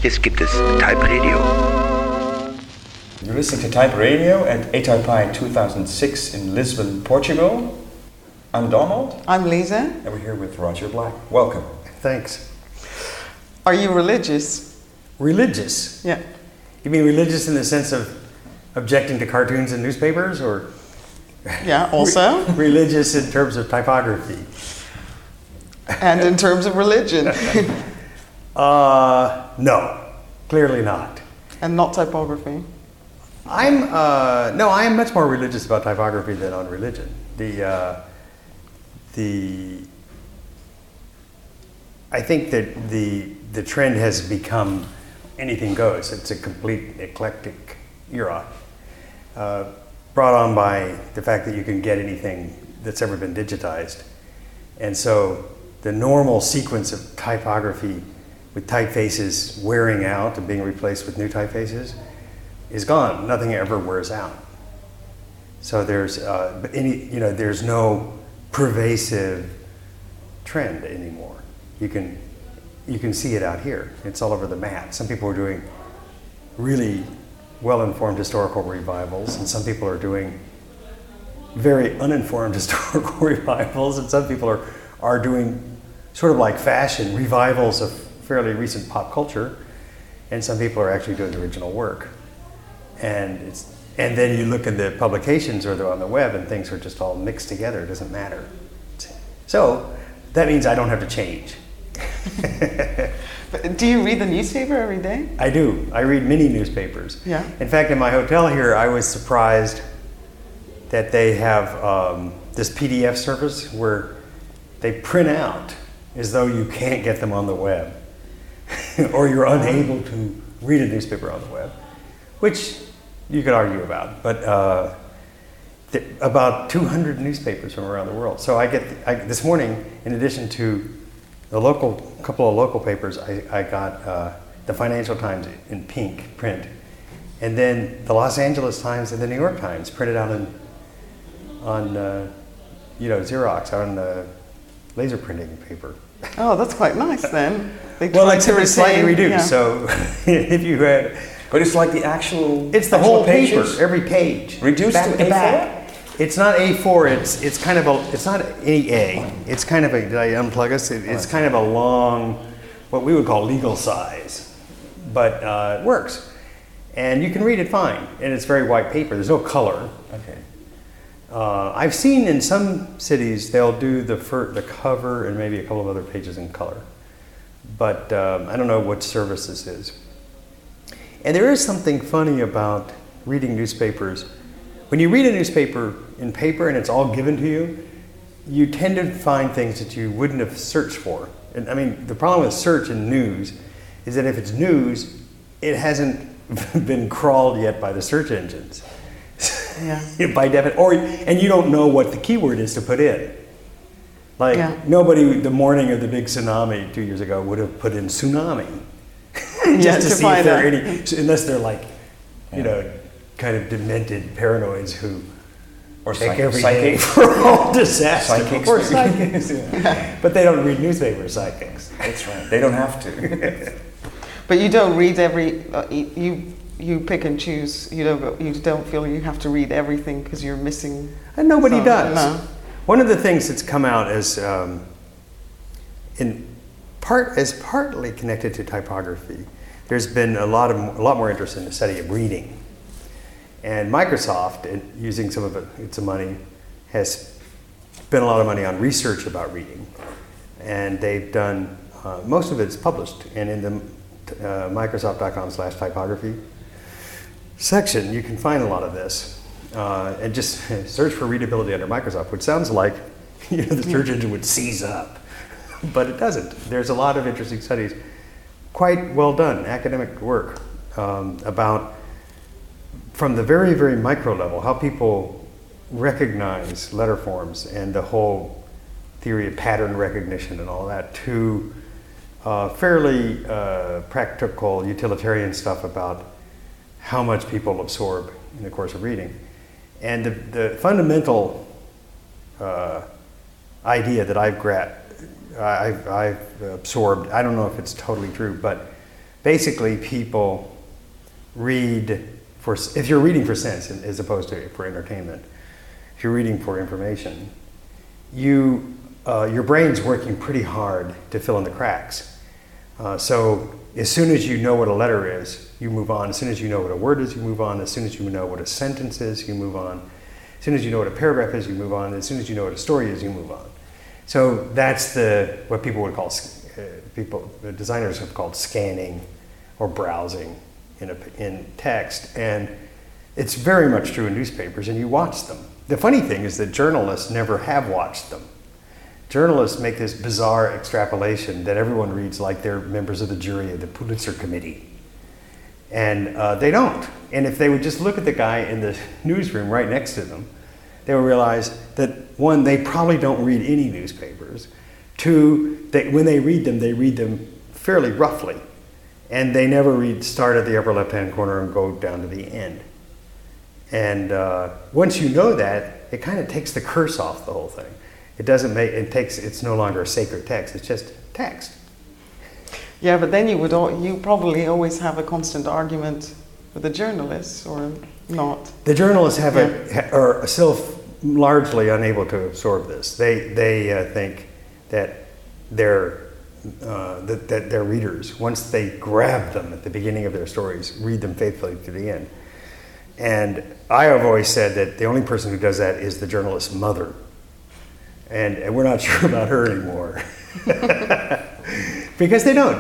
Jetzt gibt es Type Radio. You're listening to Type Radio at ATypI 2006 in Lisbon, Portugal. I'm Donald. I'm Lisa. And we're here with Roger Black. Welcome. Thanks. Are you religious? Religious? Yeah. You mean religious in the sense of objecting to cartoons and newspapers, or? Yeah, also. Religious in terms of typography. And in terms of religion. No, clearly not. And not typography. I am much more religious about typography than on religion. I think that the trend has become anything goes. It's a complete eclectic era, brought on by the fact that you can get anything that's ever been digitized. And so the normal sequence of typography with typefaces wearing out and being replaced with new typefaces is gone. Nothing ever wears out. So there's no pervasive trend anymore. You can see it out here. It's all over the map. Some people are doing really well-informed historical revivals, and some people are doing very uninformed historical revivals, and some people are doing sort of like fashion revivals of fairly recent pop culture, and some people are actually doing original work. And then you look at the publications or they're on the web and things are just all mixed together. It doesn't matter. So that means I don't have to change. But do you read the newspaper every day? I do. I read many newspapers. Yeah. In fact, in my hotel here, I was surprised that they have this PDF service where they print out as though you can't get them on the web or you're unable to read a newspaper on the web, which you could argue about, but about 200 newspapers from around the world. So this morning, in addition to the couple of local papers, I got the Financial Times in pink print, and then the Los Angeles Times and the New York Times printed out on Xerox, on laser printing paper. Oh, that's quite nice then. Well, except it's slightly reduced. Yeah. So if you had, But it's like the actual. it's the actual whole pages? paper, every page, Reduced back to A4? back. It's not A4. It's kind of it's not any A. It's kind of a. Did I unplug us? It's kind of a long, what we would call legal size, but it works, and you can read it fine. And it's very white paper. There's no color. Okay. I've seen in some cities they'll do the cover and maybe a couple of other pages in color, but I don't know what service this is. And there is something funny about reading newspapers. When you read a newspaper in paper and it's all given to you, you tend to find things that you wouldn't have searched for. And I mean, the problem with search and news is that if it's news, it hasn't been crawled yet by the search engines. Yeah. By definition, and you don't know what the keyword is to put in. Like nobody, the morning of the big tsunami 2 years ago, would have put in tsunami just to see if there are any, unless they're like, kind of demented paranoids who take every day for all disaster. Psychics. Or psychics. But they don't read newspapers, psychics. That's right. They don't have to. But you don't read you pick and choose. You don't feel you have to read everything because you're missing. And nobody does. No. One of the things that's come out as partly connected to typography, there's been a lot more interest in the study of reading. And Microsoft, using some of its money, has spent a lot of money on research about reading. And they've done, most of it's published. And in the Microsoft.com/typography section, you can find a lot of this. And just search for readability under Microsoft, which sounds like the search engine would seize up. But it doesn't. There's a lot of interesting studies, quite well done academic work about, from the very, very micro level, how people recognize letter forms and the whole theory of pattern recognition and all that, to fairly practical utilitarian stuff about how much people absorb in the course of reading. And the fundamental idea that I've absorbed, I don't know if it's totally true, but basically people read for, if you're reading for sense as opposed to for entertainment, if you're reading for information, your brain's working pretty hard to fill in the cracks. So as soon as you know what a letter is, you move on. As soon as you know what a word is, you move on. As soon as you know what a sentence is, you move on. As soon as you know what a paragraph is, you move on. As soon as you know what a story is, you move on. So that's what people would call, designers have called scanning or browsing in text. And it's very much true in newspapers, and you watch them. The funny thing is that journalists never have watched them. Journalists make this bizarre extrapolation that everyone reads like they're members of the jury of the Pulitzer Committee. And they don't. And if they would just look at the guy in the newsroom right next to them, they would realize that, one, they probably don't read any newspapers. Two, when they read them fairly roughly. And they never start at the upper left-hand corner and go down to the end. And once you know that, it kind of takes the curse off the whole thing. It's no longer a sacred text, it's just text. Yeah, but then you probably always have a constant argument with the journalists, or not? The journalists are still largely unable to absorb this. They think that their readers, once they grab them at the beginning of their stories, read them faithfully to the end. And I have always said that the only person who does that is the journalist's mother. And we're not sure about her anymore. Because they don't.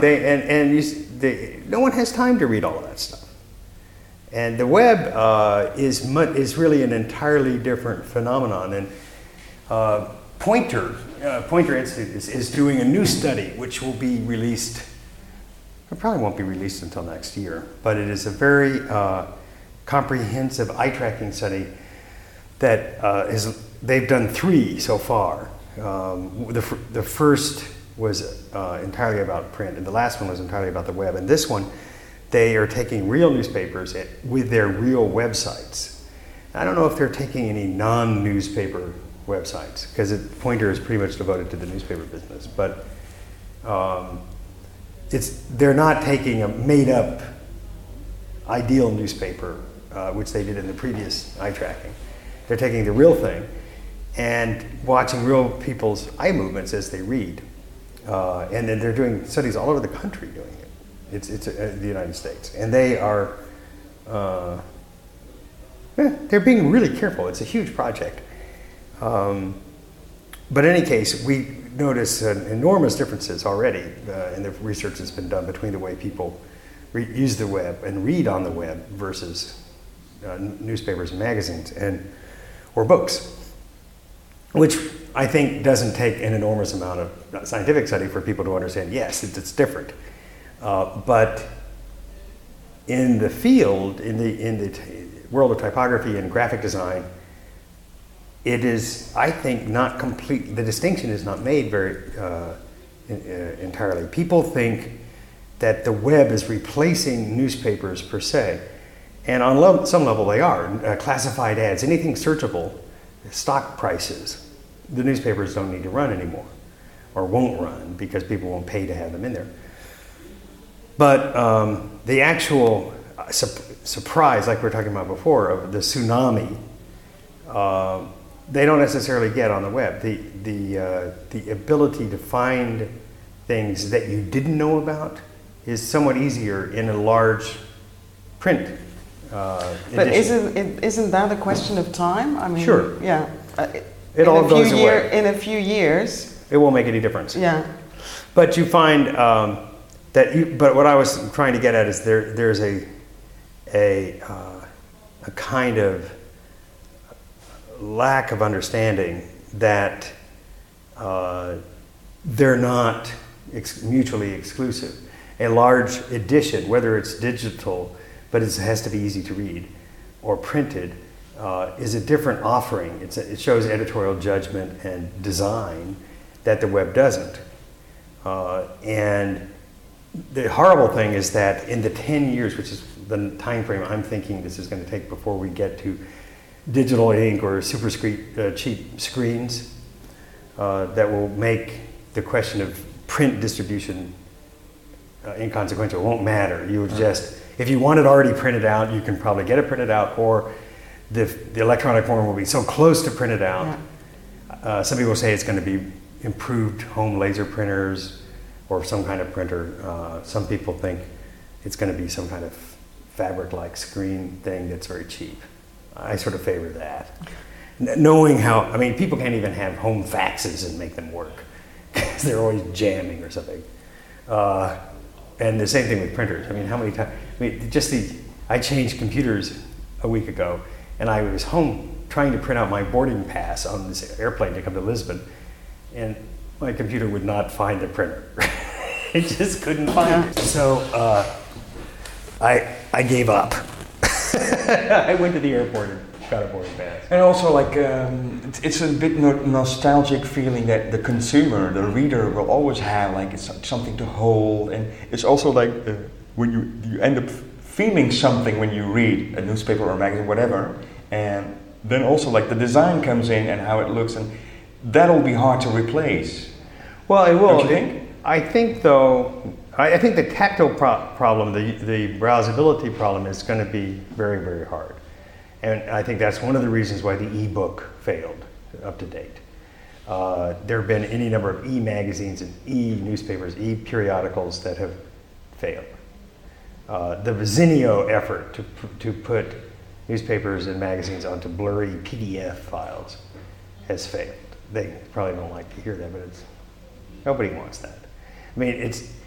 No one has time to read all of that stuff. And the web is really an entirely different phenomenon. And Poynter Institute is doing a new study which will be released. It probably won't be released until next year, but it is a very comprehensive eye tracking study that they've done 3 so far. The first was entirely about print, and the last one was entirely about the web. And this one, they are taking real newspapers with their real websites. I don't know if they're taking any non-newspaper websites, because Poynter is pretty much devoted to the newspaper business. But they're not taking a made-up ideal newspaper, which they did in the previous eye tracking. They're taking the real thing and watching real people's eye movements as they read. And then they're doing studies all over the country doing it. It's the United States. And they are, they're being really careful. It's a huge project. But in any case, we notice enormous differences already in the research that's been done between the way people use the web and read on the web versus newspapers and magazines or books, which I think doesn't take an enormous amount of scientific study for people to understand, yes, it's different. But in the field, in the world of typography and graphic design, it is, I think, not complete. The distinction is not made very entirely. People think that the web is replacing newspapers per se, and on some level they are. Classified ads, anything searchable, stock prices, the newspapers don't need to run anymore, or won't run because people won't pay to have them in there. But the actual surprise, like we were talking about before, of the tsunami, they don't necessarily get on the web. The ability to find things that you didn't know about is somewhat easier in a large print But isn't that a question of time? I mean, sure. Yeah. It all goes away. In a few years. It won't make any difference. Yeah. But you find but what I was trying to get at is there's a kind of lack of understanding that they're not mutually exclusive. A large edition, whether it's digital, but it has to be easy to read, or printed, is a different offering. It shows editorial judgment and design that the web doesn't. And the horrible thing is that in the 10 years, which is the time frame I'm thinking this is going to take before we get to digital ink or super cheap screens, that will make the question of print distribution inconsequential. It won't matter. You would just, if you want it already printed out, you can probably get it printed out, or the electronic form will be so close to printed out. Yeah. Some people say it's going to be improved home laser printers or some kind of printer. Some people think it's going to be some kind of fabric-like screen thing that's very cheap. I sort of favor that. Knowing how, I mean, people can't even have home faxes and make them work because they're always jamming or something. And the same thing with printers. I mean, how many times, I changed computers a week ago, and I was home trying to print out my boarding pass on this airplane to come to Lisbon, and my computer would not find the printer. It just couldn't find it. So I gave up. I went to the airport and got a boarding pass. And also, like, it's a bit nostalgic feeling that the consumer, the reader, will always have. Like, it's something to hold, and it's also like when you end up feeling something when you read a newspaper or a magazine, whatever, and then also like the design comes in and how it looks, and that'll be hard to replace. Well, it will. Don't you think? I think, though, I think the tactile problem, the browsability problem, is going to be very, very hard. And I think that's one of the reasons why the e-book failed up to date. There have been any number of e-magazines and e-newspapers, e-periodicals that have failed. The Zinio effort to put newspapers and magazines onto blurry PDF files has failed. They probably don't like to hear that, but nobody wants that. I mean,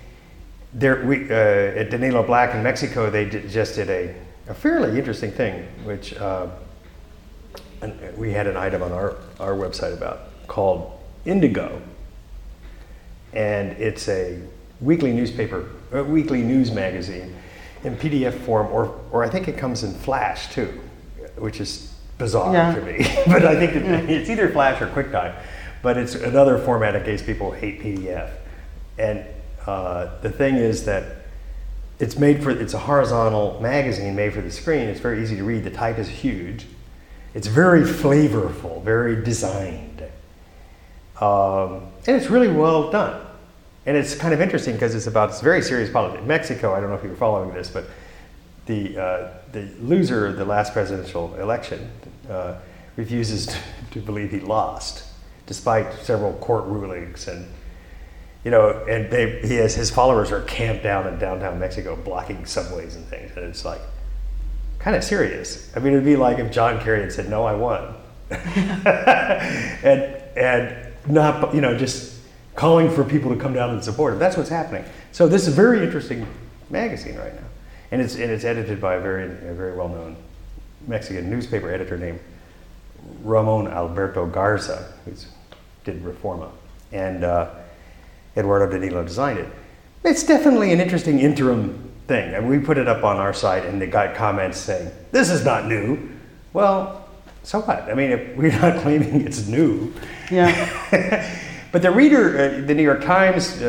at Danilo Black in Mexico, they just did a fairly interesting thing, which and we had an item on our website about, called Indigo. And it's a weekly weekly news magazine in PDF form, or I think it comes in Flash too, which is bizarre to me. But I think it's either Flash or QuickTime, but it's another format in case people hate PDF. And the thing is that it's a horizontal magazine made for the screen. It's very easy to read. The type is huge. It's very flavorful, very designed. And it's really well done. And it's kind of interesting because it's very serious politics. Mexico, I don't know if you were following this, but the loser of the last presidential election refuses to believe he lost, despite several court rulings. And his followers are camped down in downtown Mexico, blocking subways and things. And it's like kind of serious. I mean, it'd be like if John Kerry had said, "No, I won," and not, just calling for people to come down and support him. That's what's happening. So this is a very interesting magazine right now, and it's edited by a very well-known Mexican newspaper editor named Ramon Alberto Garza, who did Reforma, and Eduardo Danilo designed it. It's definitely an interesting interim thing. And we put it up on our site, and they got comments saying, "This is not new." Well, so what? I mean, we're not claiming it's new. Yeah. But the reader, the New York Times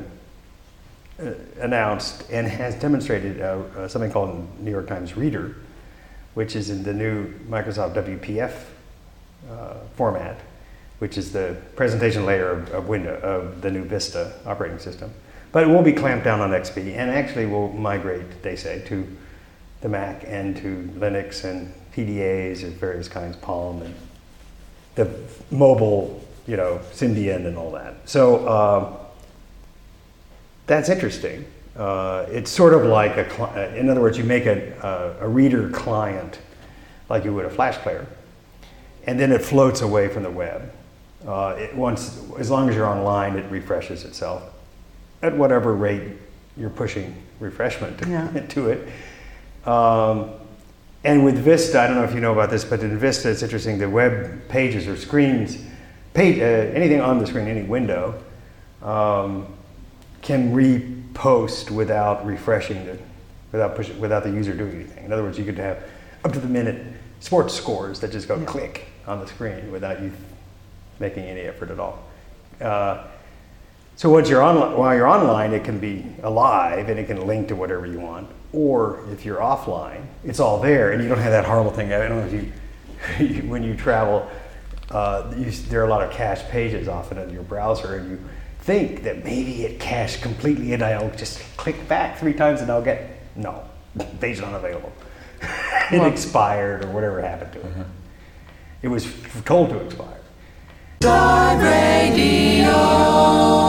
announced and has demonstrated something called New York Times Reader, which is in the new Microsoft WPF format, which is the presentation layer of the new Vista operating system. But it will be clamped down on XP, and actually will migrate, they say, to the Mac and to Linux and PDAs of various kinds, Palm, and the mobile, Symbian and all that. So that's interesting. It's sort of like in other words, you make a reader client like you would a Flash player, and then it floats away from the web. As long as you're online, it refreshes itself at whatever rate you're pushing refreshment to it. And with Vista, I don't know if you know about this, but in Vista, it's interesting. The web pages or screens, anything on the screen, any window, can repost without refreshing without the user doing anything. In other words, you could have up to the minute sports scores that just go click on the screen without you making any effort at all. So while you're online, it can be alive and it can link to whatever you want. Or if you're offline, it's all there, and you don't have that horrible thing. I don't know if when you travel, there are a lot of cached pages often in your browser, and think that maybe it cached completely and I'll just click back 3 times and I'll get, no, page unavailable. It expired or whatever happened to it. It was told to expire. Talk Radio.